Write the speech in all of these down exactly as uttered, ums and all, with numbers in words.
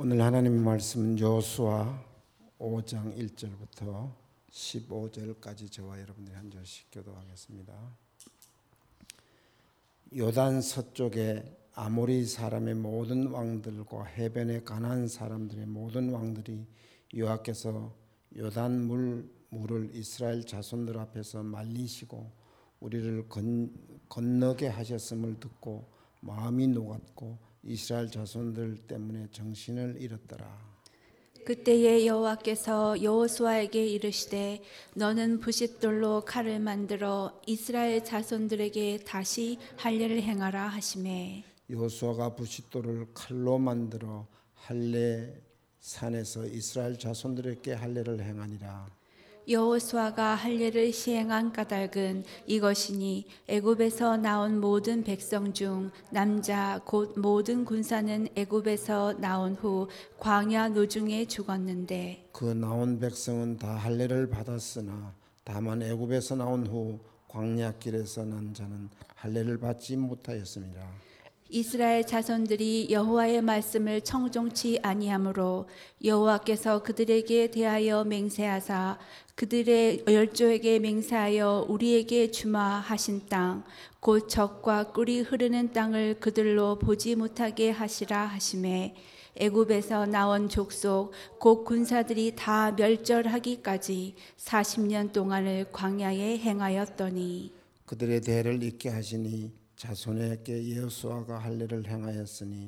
오늘 하나님의 말씀은 여호수아 오 장 일 절부터 십오 절까지 저와 여러분들이 한 절씩 교도하겠습니다. 요단 서쪽에 아모리 사람의 모든 왕들과 해변의 가나안 사람들의 모든 왕들이 여호와께서 요단 물, 물을 이스라엘 자손들 앞에서 말리시고 우리를 건, 건너게 하셨음을 듣고 마음이 녹았고 이스라엘 자손들 때문에 정신을 잃었더라. 그때에 여호와께서 여호수아에게 이르시되 너는 부싯돌로 칼을 만들어 이스라엘 자손들에게 다시 할례를 행하라 하시매 여호수아가 부싯돌을 칼로 만들어 할례 산에서 이스라엘 자손들에게 할례를 행하니라. 여호수아가 할례를 시행한 까닭은 이것이니 애굽에서 나온 모든 백성 중 남자 곧 모든 군사는 애굽에서 나온 후 광야 노중에 죽었는데 그 나온 백성은 다 할례를 받았으나 다만 애굽에서 나온 후 광야길에서 난 자는 할례를 받지 못하였습니다. 이스라엘 자손들이 여호와의 말씀을 청종치 아니하므로 여호와께서 그들에게 대하여 맹세하사 그들의 열조에게 맹세하여 우리에게 주마 하신 땅 곧 젖과 꿀이 흐르는 땅을 그들로 보지 못하게 하시라 하시매 애굽에서 나온 족속 곧 군사들이 다 멸절하기까지 사십 년 동안을 광야에 행하였더니 그들의 대를 잇게 하시니 자손에게 여호수아가 할례를 행하였으니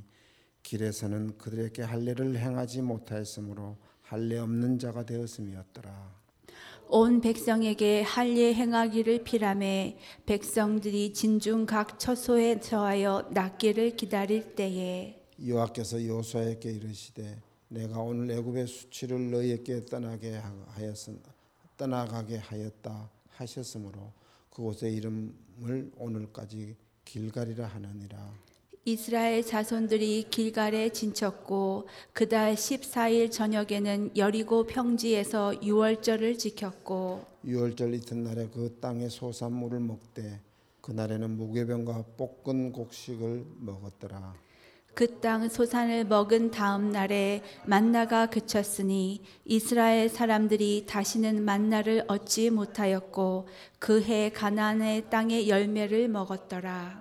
길에서는 그들에게 할례를 행하지 못하였으므로 할례 없는 자가 되었음이었더라. 온 백성에게 할례 행하기를 피라매 백성들이 진중 각 처소에 처하여 낫기를 기다릴 때에 여호와께서 여호수아에게 이르시되 내가 오늘 애굽의 수치를 너희에게 떠나게 하였음 떠나가게 하였다 하셨으므로 그곳의 이름을 오늘까지 길갈이라 하느니라. 이스라엘 자손들이 길갈에 진쳤고 그달 십사 일 저녁에는 여리고 평지에서 유월절을 지켰고 유월절 이튿날에 그 땅의 소산물을 먹되 그날에는 무교병과 볶은 곡식을 먹었더라. 그 땅 소산을 먹은 다음 날에 만나가 그쳤으니 이스라엘 사람들이 다시는 만나를 얻지 못하였고 그 해 가나안의 땅의 열매를 먹었더라.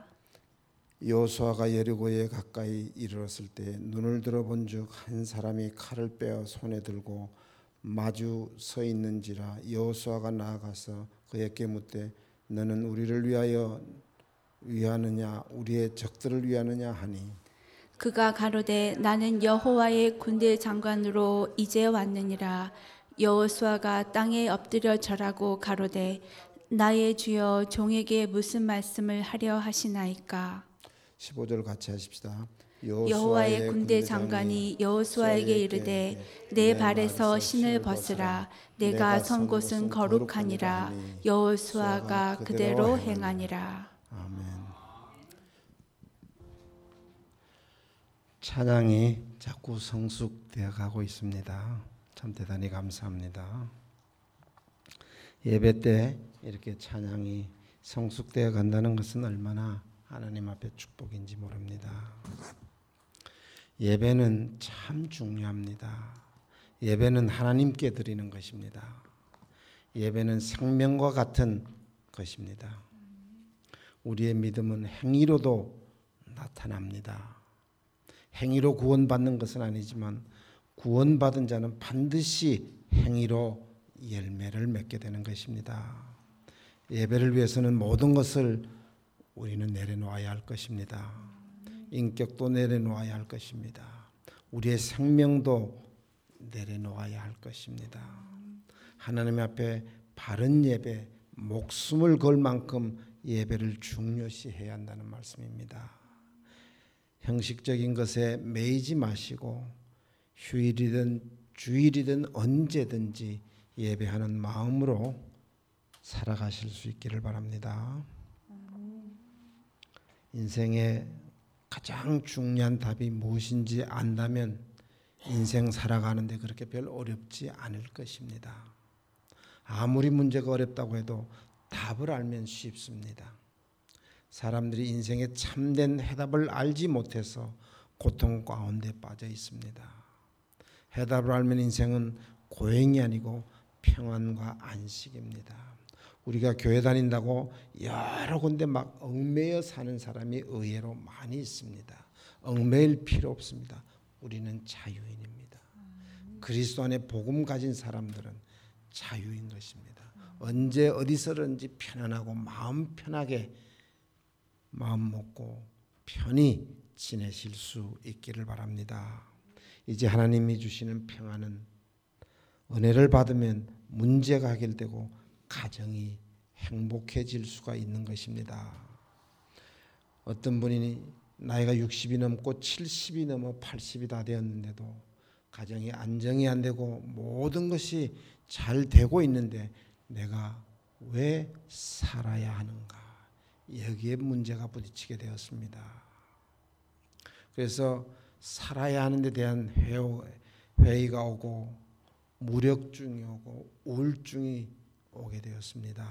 여호수아가 여리고에 가까이 이르렀을 때 눈을 들어본즉 한 사람이 칼을 빼어 손에 들고 마주 서 있는지라. 여호수아가 나아가서 그에게 묻되 너는 우리를 위하여 위하느냐 우리의 적들을 위하느냐 하니 그가 가로되 나는 여호와의 군대 장관으로 이제 왔느니라. 여호수아가 땅에 엎드려 절하고 가로되 나의 주여 종에게 무슨 말씀을 하려 하시나이까. 십오 절 같이 하십시다. 여호와의 군대 장관이 여호수아에게 이르되 내 발에서 신을 벗으라. 내가 선 곳은 거룩하니라. 여호수아가 그대로 행하니라. 아멘. 찬양이 자꾸 성숙되어 가고 있습니다. 참 대단히 감사합니다. 예배 때 이렇게 찬양이 성숙되어 간다는 것은 얼마나 하나님 앞에 축복인지 모릅니다. 예배는 참 중요합니다. 예배는 하나님께 드리는 것입니다. 예배는 생명과 같은 것입니다. 우리의 믿음은 행위로도 나타납니다. 행위로 구원받는 것은 아니지만 구원받은 자는 반드시 행위로 열매를 맺게 되는 것입니다. 예배를 위해서는 모든 것을 우리는 내려놓아야 할 것입니다. 인격도 내려놓아야 할 것입니다. 우리의 생명도 내려놓아야 할 것입니다. 하나님 앞에 바른 예배, 목숨을 걸 만큼 예배를 중요시 해야 한다는 말씀입니다. 형식적인 것에 매이지 마시고 휴일이든 주일이든 언제든지 예배하는 마음으로 살아가실 수 있기를 바랍니다. 인생의 가장 중요한 답이 무엇인지 안다면 인생 살아가는데 그렇게 별 어렵지 않을 것입니다. 아무리 문제가 어렵다고 해도 답을 알면 쉽습니다. 사람들이 인생의 참된 해답을 알지 못해서 고통 가운데 빠져 있습니다. 해답을 알면 인생은 고행이 아니고 평안과 안식입니다. 우리가 교회 다닌다고 여러 군데 막 얽매여 사는 사람이 의외로 많이 있습니다. 얽매일 필요 없습니다. 우리는 자유인입니다. 그리스도 안에 복음 가진 사람들은 자유인 것입니다. 언제 어디서든지 편안하고 마음 편하게 마음 먹고 편히 지내실 수 있기를 바랍니다. 이제 하나님이 주시는 평안은 은혜를 받으면 문제가 해결되고 가정이 행복해질 수가 있는 것입니다. 어떤 분이 나이가 육십이 넘고 칠십이 넘어 팔십이 다 되었는데도 가정이 안정이 안 되고 모든 것이 잘 되고 있는데 내가 왜 살아야 하는가? 여기에 문제가 부딪히게 되었습니다. 그래서 살아야 하는 데 대한 회의가 오고 무력증이 오고 우울증이 오게 되었습니다.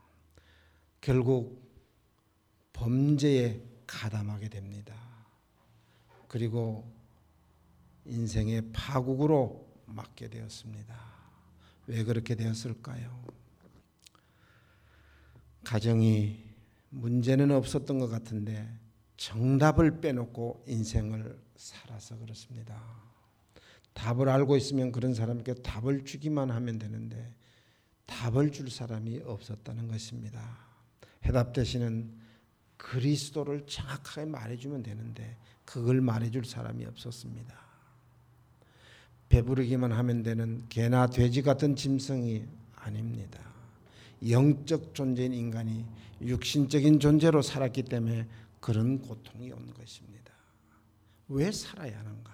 결국 범죄에 가담하게 됩니다. 그리고 인생의 파국으로 맞게 되었습니다. 왜 그렇게 되었을까요? 가정이 문제는 없었던 것 같은데 정답을 빼놓고 인생을 살아서 그렇습니다. 답을 알고 있으면 그런 사람에게 답을 주기만 하면 되는데 답을 줄 사람이 없었다는 것입니다. 해답 대신은 그리스도를 정확하게 말해주면 되는데 그걸 말해줄 사람이 없었습니다. 배부르기만 하면 되는 개나 돼지 같은 짐승이 아닙니다. 영적 존재인 인간이 육신적인 존재로 살았기 때문에 그런 고통이 온 것입니다. 왜 살아야 하는가?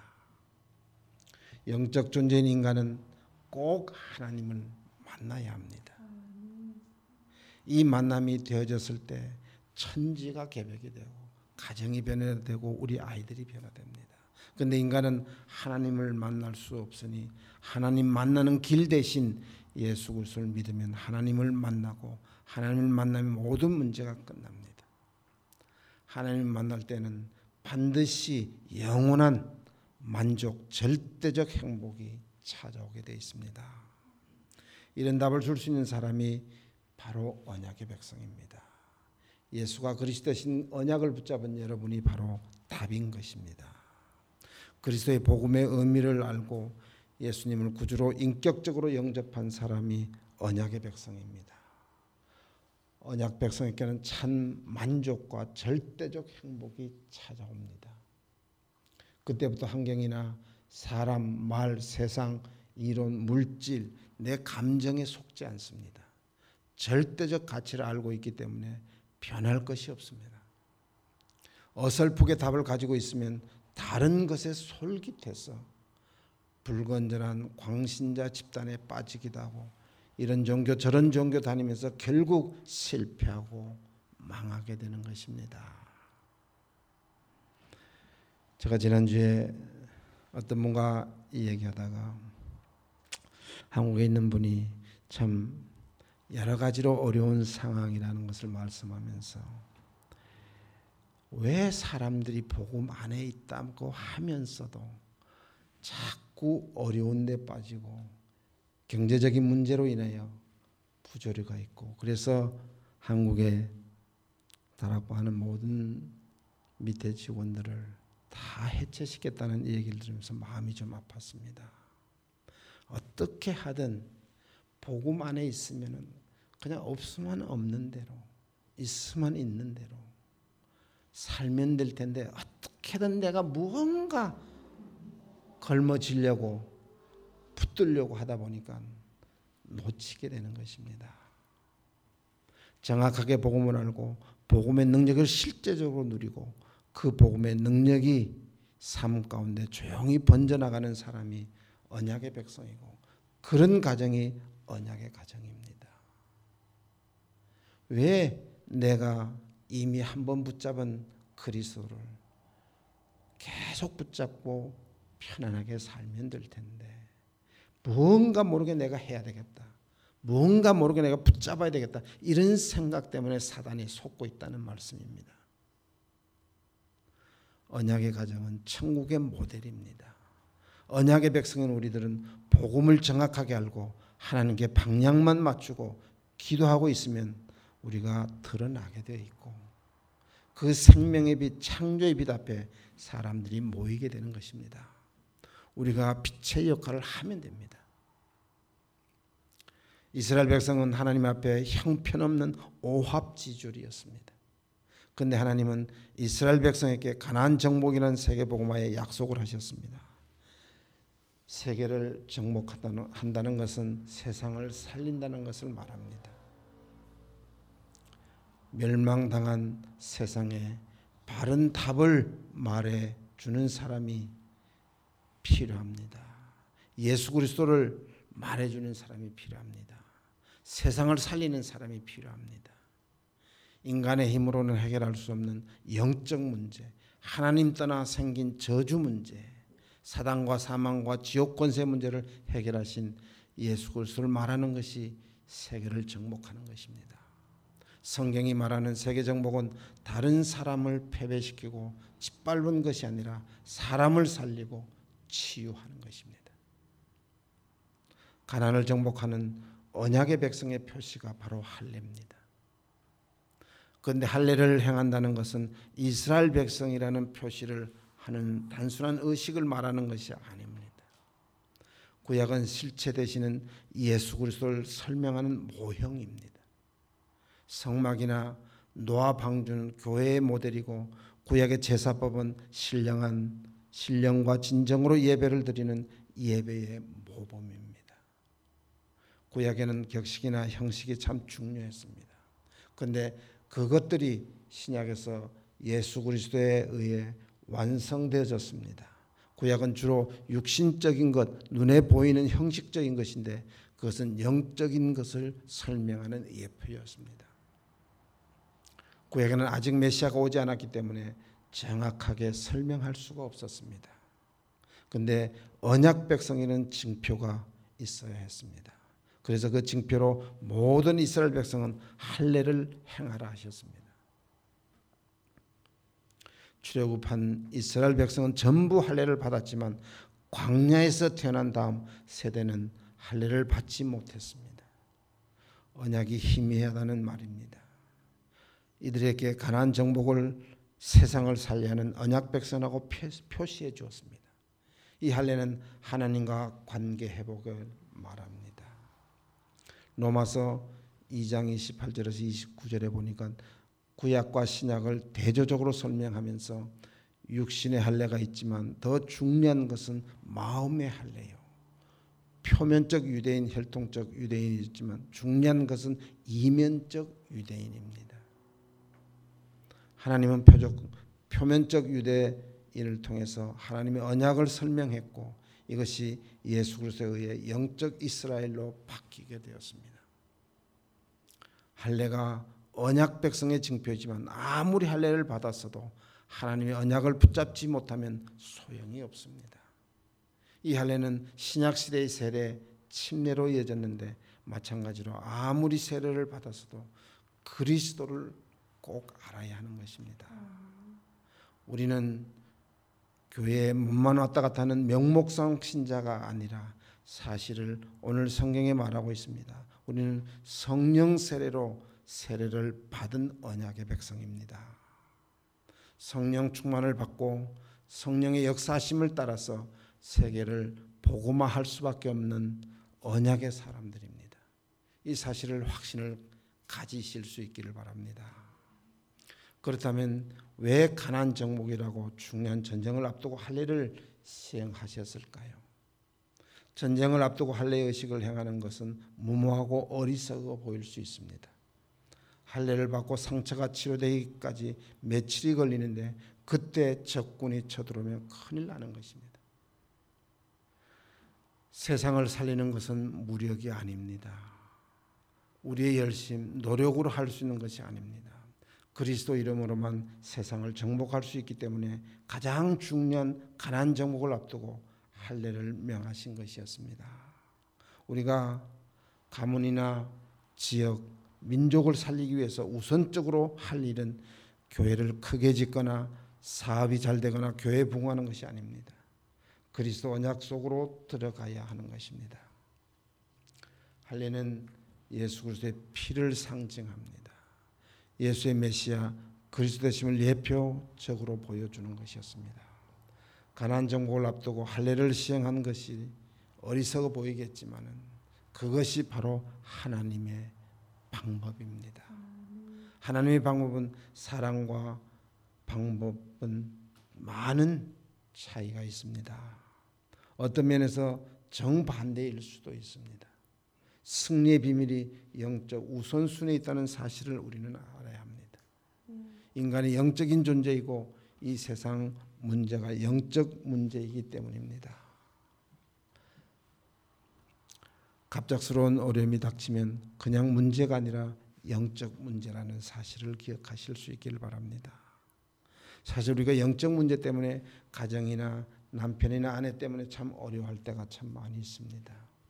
영적 존재인 인간은 꼭 하나님을 만나야 합니다. 이 만남이 되어졌을 때 천지가 개벽이 되고 가정이 변화되고 우리 아이들이 변화됩니다. 그런데 인간은 하나님을 만날 수 없으니 하나님 만나는 길 대신 예수 그리스도를 믿으면 하나님을 만나고 하나님을 만나면 모든 문제가 끝납니다. 하나님을 만날 때는 반드시 영원한 만족, 절대적 행복이 찾아오게 되어 있습니다. 이런 답을 줄 수 있는 사람이 바로 언약의 백성입니다. 예수가 그리스도신 언약을 붙잡은 여러분이 바로 답인 것입니다. 그리스도의 복음의 의미를 알고 예수님을 구주로 인격적으로 영접한 사람이 언약의 백성입니다. 언약 백성에게는 참 만족과 절대적 행복이 찾아옵니다. 그때부터 환경이나 사람, 말, 세상, 이론, 물질, 내 감정에 속지 않습니다. 절대적 가치를 알고 있기 때문에 변할 것이 없습니다. 어설프게 답을 가지고 있으면 다른 것에 솔깃해서 불건전한 광신자 집단에 빠지기도 하고 이런 종교 저런 종교 다니면서 결국 실패하고 망하게 되는 것입니다. 제가 지난주에 어떤 분과 얘기하다가 한국에 있는 분이 참 여러 가지로 어려운 상황이라는 것을 말씀하면서 왜 사람들이 복음 안에 있다고 하면서도 자꾸 어려운 데 빠지고 경제적인 문제로 인하여 부조리가 있고 그래서 한국에 다락방하는 모든 밑에 직원들을 다 해체시켰다는 얘기를 들으면서 마음이 좀 아팠습니다. 어떻게 하든 복음 안에 있으면 그냥 없으면 없는 대로 있으면 있는 대로 살면 될 텐데 어떻게든 내가 무언가 걸머지려고 붙들려고 하다 보니까 놓치게 되는 것입니다. 정확하게 복음을 알고 복음의 능력을 실제적으로 누리고 그 복음의 능력이 삶 가운데 조용히 번져나가는 사람이 언약의 백성이고 그런 가정이 언약의 가정입니다. 왜 내가 이미 한번 붙잡은 그리스도를 계속 붙잡고 편안하게 살면 될 텐데 무언가 모르게 내가 해야 되겠다. 무언가 모르게 내가 붙잡아야 되겠다. 이런 생각 때문에 사단이 속고 있다는 말씀입니다. 언약의 가정은 천국의 모델입니다. 언약의 백성인 우리들은 복음을 정확하게 알고 하나님께 방향만 맞추고 기도하고 있으면 우리가 드러나게 되어 있고 그 생명의 빛, 창조의 빛 앞에 사람들이 모이게 되는 것입니다. 우리가 빛의 역할을 하면 됩니다. 이스라엘 백성은 하나님 앞에 형편없는 오합지졸이었습니다. 그런데 하나님은 이스라엘 백성에게 가나안 정복이라는 세계복음화의 약속을 하셨습니다. 세계를 정복한다는 것은 세상을 살린다는 것을 말합니다. 멸망당한 세상에 바른 답을 말해주는 사람이 필요합니다. 예수 그리스도를 말해주는 사람이 필요합니다. 세상을 살리는 사람이 필요합니다. 인간의 힘으로는 해결할 수 없는 영적 문제, 하나님 떠나 생긴 저주 문제, 사단과 사망과 지옥 권세 문제를 해결하신 예수 그리스도를 말하는 것이 세계를 정복하는 것입니다. 성경이 말하는 세계 정복은 다른 사람을 패배시키고 짓밟은 것이 아니라 사람을 살리고 치유하는 것입니다. 가나안을 정복하는 언약의 백성의 표시가 바로 할례입니다. 그런데 할례를 행한다는 것은 이스라엘 백성이라는 표시를 하는 단순한 의식을 말하는 것이 아닙니다. 구약은 실체 되시는 예수 그리스도를 설명하는 모형입니다. 성막이나 노아 방주는 교회의 모델이고 구약의 제사법은 신령한 신령과 진정으로 예배를 드리는 예배의 모범입니다. 구약에는 격식이나 형식이 참 중요했습니다. 그런데 그것들이 신약에서 예수 그리스도에 의해 완성되어졌습니다. 구약은 주로 육신적인 것, 눈에 보이는 형식적인 것인데 그것은 영적인 것을 설명하는 예표였습니다. 구약에는 아직 메시아가 오지 않았기 때문에 정확하게 설명할 수가 없었습니다. 그런데 언약 백성에는 징표가 있어야 했습니다. 그래서 그 징표로 모든 이스라엘 백성은 할례를 행하라 하셨습니다. 출애굽한 이스라엘 백성은 전부 할례를 받았지만 광야에서 태어난 다음 세대는 할례를 받지 못했습니다. 언약이 희미하다는 말입니다. 이들에게 가나안 정복을 세상을 살려 하는 언약 백성하고 표시해 주었습니다. 이 할례는 하나님과 관계 회복을 말합니다. 로마서 이 장 이십팔 절에서 이십구 절에 보니까 구약과 신약을 대조적으로 설명하면서 육신의 할례가 있지만 더 중요한 것은 마음의 할례요. 표면적 유대인, 혈통적 유대인이 있지만 중요한 것은 이면적 유대인입니다. 하나님은 표적, 표면적 유대인을 통해서 하나님의 언약을 설명했고 이것이 예수 그리스도에 의해 영적 이스라엘로 바뀌게 되었습니다. 할례가 언약 백성의 징표이지만 아무리 할례를 받았어도 하나님의 언약을 붙잡지 못하면 소용이 없습니다. 이 할례는 신약 시대의 세례, 침례로 이어졌는데 마찬가지로 아무리 세례를 받았어도 그리스도를 꼭 알아야 하는 것입니다. 우리는 교회에 몸만 왔다 갔다 하는 명목상 신자가 아니라 사실을 오늘 성경에 말하고 있습니다. 우리는 성령 세례로 세례를 받은 언약의 백성입니다. 성령 충만을 받고 성령의 역사하심을 따라서 세계를 복음화할 수밖에 없는 언약의 사람들입니다. 이 사실을 확신을 가지실 수 있기를 바랍니다. 그렇다면 왜 가나안 정복이라고 중요한 전쟁을 앞두고 할례를 시행하셨을까요? 전쟁을 앞두고 할례 의식을 행하는 것은 무모하고 어리석어 보일 수 있습니다. 할례를 받고 상처가 치료되기까지 며칠이 걸리는데 그때 적군이 쳐들어오면 큰일 나는 것입니다. 세상을 살리는 것은 무력이 아닙니다. 우리의 열심, 노력으로 할 수 있는 것이 아닙니다. 그리스도 이름으로만 세상을 정복할 수 있기 때문에 가장 중요한 가나안 정복을 앞두고 할례를 명하신 것이었습니다. 우리가 가문이나 지역, 민족을 살리기 위해서 우선적으로 할 일은 교회를 크게 짓거나 사업이 잘 되거나 교회에 부흥하는 것이 아닙니다. 그리스도 언약 속으로 들어가야 하는 것입니다. 할례는 예수 그리스도의 피를 상징합니다. 예수의 메시아 그리스도 되심을 예표적으로 보여주는 것이었습니다. 가나안 정복을 앞두고 할례를 시행한 것이 어리석어 보이겠지만은 그것이 바로 하나님의 방법입니다. 하나님의 방법은 사랑과 방법은 많은 차이가 있습니다. 어떤 면에서 정반대일 수도 있습니다. 승리의 비밀이 영적 우선순위에 있다는 사실을 우리는 알아야 합니다. 인간이 영적인 존재이고 이 세상 문제가 영적 문제이기 때문입니다. 갑작스러운 어려움이 닥치면 그냥 문제가 아니라 영적 문제라는 사실을 기억하실 수 있기를 바랍니다. 사실 우리가 영적 문제 때문에 가정이나 남편이나 아내 때문에 참 어려워할 때가 참 많이 있습니다.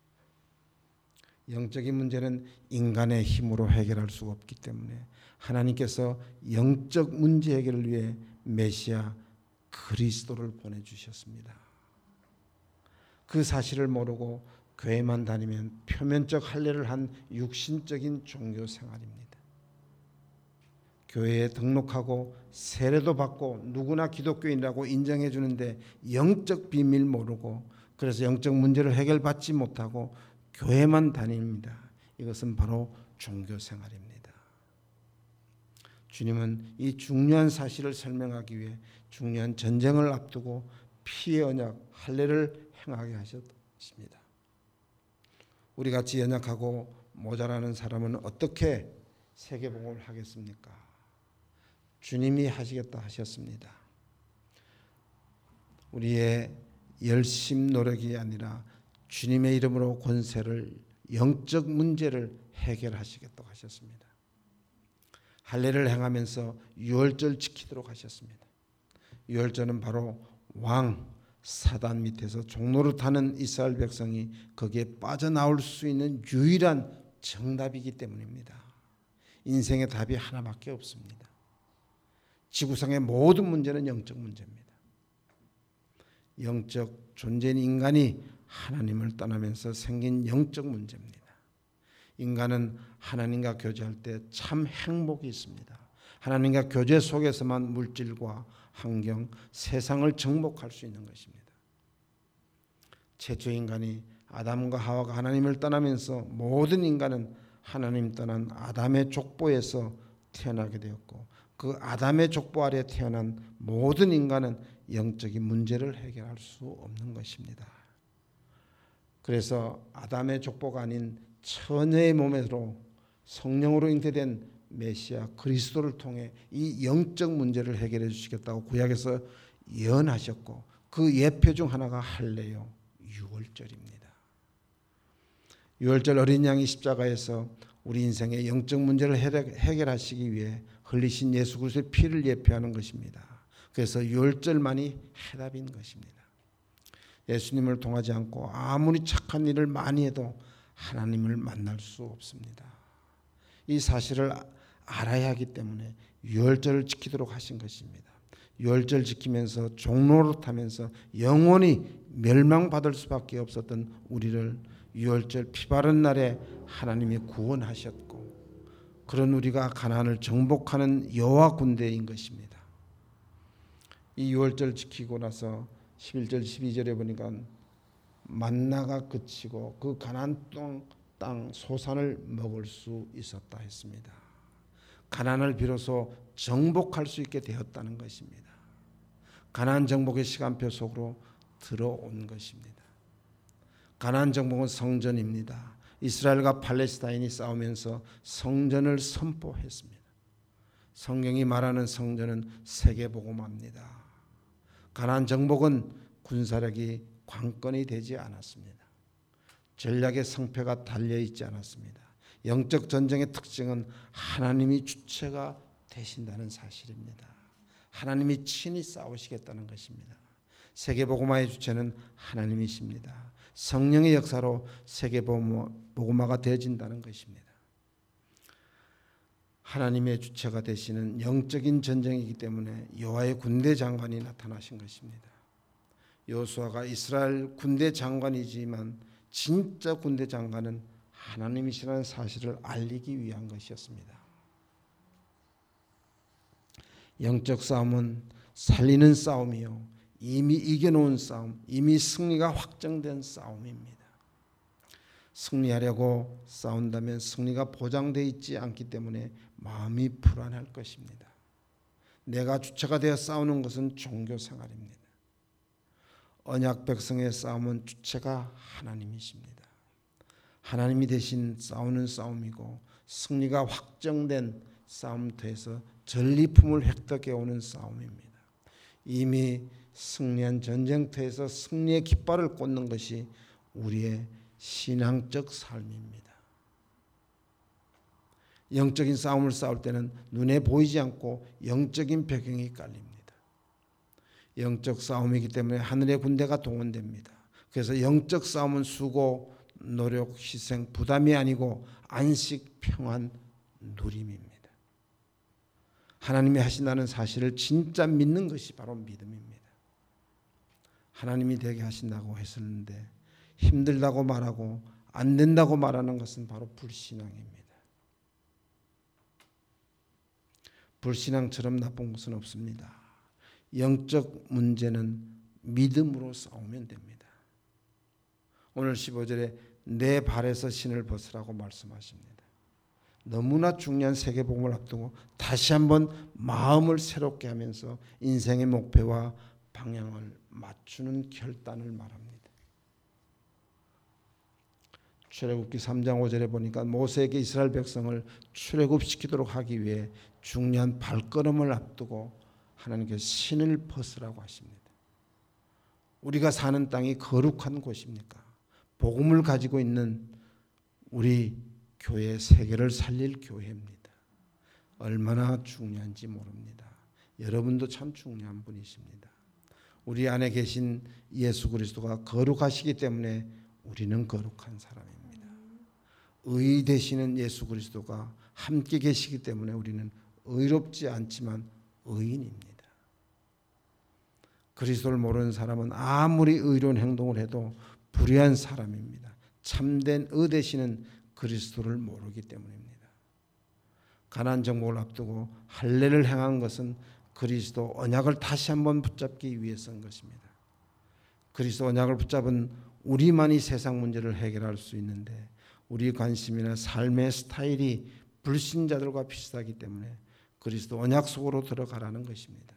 영적인 문제는 인간의 힘으로 해결할 수가 없기 때문에 하나님께서 영적 문제 해결을 위해 메시아 그리스도를 보내주셨습니다. 그 사실을 모르고 교회만 다니면 표면적 할례를 한 육신적인 종교 생활입니다. 교회에 등록하고 세례도 받고 누구나 기독교인이라고 인정해 주는데 영적 비밀 모르고 그래서 영적 문제를 해결받지 못하고 교회만 다닙니다. 이것은 바로 종교 생활입니다. 주님은 이 중요한 사실을 설명하기 위해 중요한 전쟁을 앞두고 피의 언약 할례를 행하게 하셨습니다. 우리같이 연약하고 모자라는 사람은 어떻게 세계복음을 하겠습니까? 주님이 하시겠다 하셨습니다. 우리의 열심 노력이 아니라 주님의 이름으로 권세를 영적 문제를 해결하시겠다고 하셨습니다. 할례를 행하면서 유월절 지키도록 하셨습니다. 유월절은 바로 왕 사단 밑에서 종노릇하는 이스라엘 백성이 거기에 빠져나올 수 있는 유일한 정답이기 때문입니다. 인생의 답이 하나밖에 없습니다. 지구상의 모든 문제는 영적 문제입니다. 영적 존재인 인간이 하나님을 떠나면서 생긴 영적 문제입니다. 인간은 하나님과 교제할 때 참 행복이 있습니다. 하나님과 교제 속에서만 물질과 환경, 세상을 정복할 수 있는 것입니다. 최초 인간이 아담과 하와가 하나님을 떠나면서 모든 인간은 하나님 떠난 아담의 족보에서 태어나게 되었고 그 아담의 족보 아래 태어난 모든 인간은 영적인 문제를 해결할 수 없는 것입니다. 그래서 아담의 족보가 아닌 처녀의 몸으로 성령으로 잉태된 메시아 그리스도를 통해 이 영적 문제를 해결해 주시겠다고 구약에서 예언하셨고 그 예표 중 하나가 할례요 유월절입니다. 유월절 어린 양이 십자가에서 우리 인생의 영적 문제를 해결하시기 위해 흘리신 예수 그리스도의 피를 예표하는 것입니다. 그래서 유월절만이 해답인 것입니다. 예수님을 통하지 않고 아무리 착한 일을 많이 해도 하나님을 만날 수 없습니다. 이 사실을 알아야 하기 때문에 유월절을 지키도록 하신 것입니다. 유월절 지키면서 종노릇하면서 영원히 멸망받을 수밖에 없었던 우리를 유월절 피바른 날에 하나님이 구원하셨고 그런 우리가 가나안을 정복하는 여호와 군대인 것입니다. 이 유월절 지키고 나서 십일 절 십이 절에 보니까 만나가 그치고 그 가나안 땅, 땅 소산을 먹을 수 있었다 했습니다. 가나안을 비로소 정복할 수 있게 되었다는 것입니다. 가나안 정복의 시간표 속으로 들어온 것입니다. 가나안 정복은 성전입니다. 이스라엘과 팔레스타인이 싸우면서 성전을 선포했습니다. 성경이 말하는 성전은 세계복음화입니다. 가나안 정복은 군사력이 관건이 되지 않았습니다. 전략의 성패가 달려있지 않았습니다. 영적 전쟁의 특징은 하나님이 주체가 되신다는 사실입니다. 하나님이 친히 싸우시겠다는 것입니다. 세계복음화의 주체는 하나님이십니다. 성령의 역사로 세계복음화가 되어진다는 것입니다. 하나님의 주체가 되시는 영적인 전쟁이기 때문에 여호와의 군대 장관이 나타나신 것입니다. 여호수아가 이스라엘 군대 장관이지만 진짜 군대 장관은 하나님이시라는 사실을 알리기 위한 것이었습니다. 영적 싸움은 살리는 싸움이요, 이미 이겨놓은 싸움, 이미 승리가 확정된 싸움입니다. 승리하려고 싸운다면 승리가 보장되어 있지 않기 때문에 마음이 불안할 것입니다. 내가 주체가 되어 싸우는 것은 종교 생활입니다. 언약 백성의 싸움은 주체가 하나님이십니다. 하나님이 대신 싸우는 싸움이고 승리가 확정된 싸움터에서 전리품을 획득해 오는 싸움입니다. 이미 승리한 전쟁터에서 승리의 깃발을 꽂는 것이 우리의 신앙적 삶입니다. 영적인 싸움을 싸울 때는 눈에 보이지 않고 영적인 배경이 깔립니다. 영적 싸움이기 때문에 하늘의 군대가 동원됩니다. 그래서 영적 싸움은 수고, 노력, 희생, 부담이 아니고 안식, 평안, 누림입니다. 하나님이 하신다는 사실을 진짜 믿는 것이 바로 믿음입니다. 하나님이 되게 하신다고 했었는데 힘들다고 말하고 안 된다고 말하는 것은 바로 불신앙입니다. 불신앙처럼 나쁜 것은 없습니다. 영적 문제는 믿음으로 싸우면 됩니다. 오늘 십오 절에 내 발에서 신을 벗으라고 말씀하십니다. 너무나 중요한 세계복음을 앞두고 다시 한번 마음을 새롭게 하면서 인생의 목표와 방향을 맞추는 결단을 말합니다. 출애굽기 삼 장 오 절에 보니까 모세에게 이스라엘 백성을 출애굽시키도록 하기 위해 중요한 발걸음을 앞두고 하나님께서 신을 벗으라고 하십니다. 우리가 사는 땅이 거룩한 곳입니까? 복음을 가지고 있는 우리 교회 세계를 살릴 교회입니다. 얼마나 중요한지 모릅니다. 여러분도 참 중요한 분이십니다. 우리 안에 계신 예수 그리스도가 거룩하시기 때문에 우리는 거룩한 사람입니다. 의 되시는 예수 그리스도가 함께 계시기 때문에 우리는 의롭지 않지만 의인입니다. 그리스도를 모르는 사람은 아무리 의로운 행동을 해도 불의한 사람입니다. 참된 의 되시는 그리스도를 모르기 때문입니다. 가나안 정복을 앞두고 할례를 행한 것은 그리스도 언약을 다시 한번 붙잡기 위해서인 것입니다. 그리스도 언약을 붙잡은 우리만이 세상 문제를 해결할 수 있는데 우리 관심이나 삶의 스타일이 불신자들과 비슷하기 때문에 그리스도 언약 속으로 들어가라는 것입니다.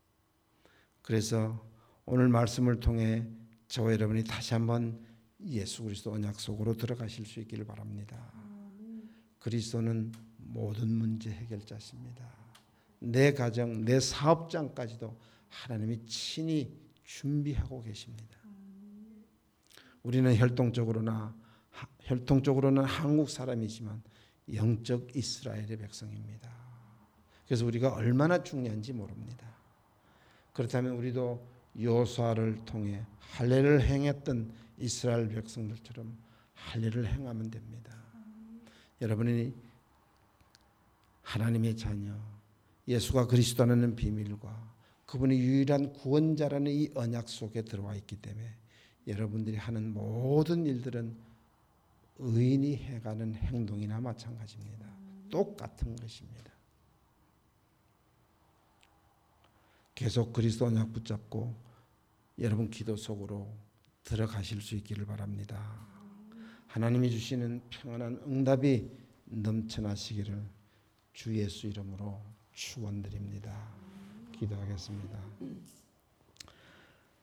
그래서 오늘 말씀을 통해 저와 여러분이 다시 한번 예수 그리스도 언약 속으로 들어가실 수 있기를 바랍니다. 그리스도는 모든 문제 해결자십니다. 내 가정, 내 사업장까지도 하나님이 친히 준비하고 계십니다. 우리는 혈통적으로나 혈통적으로는 한국 사람이지만 영적 이스라엘의 백성입니다. 그래서 우리가 얼마나 중요한지 모릅니다. 그렇다면 우리도 여호수아를 통해 할례를 행했던 이스라엘 백성들처럼 할례를 행하면 됩니다. 여러분이 하나님의 자녀, 예수가 그리스도라는 비밀과 그분이 유일한 구원자라는 이 언약 속에 들어와 있기 때문에 여러분들이 하는 모든 일들은 의인이 해가는 행동이나 마찬가지입니다. 똑같은 것입니다. 계속 그리스도 언약 붙잡고 여러분 기도 속으로 들어가실 수 있기를 바랍니다. 하나님이 주시는 평안한 응답이 넘쳐나시기를 주 예수 이름으로 축원드립니다. 기도하겠습니다.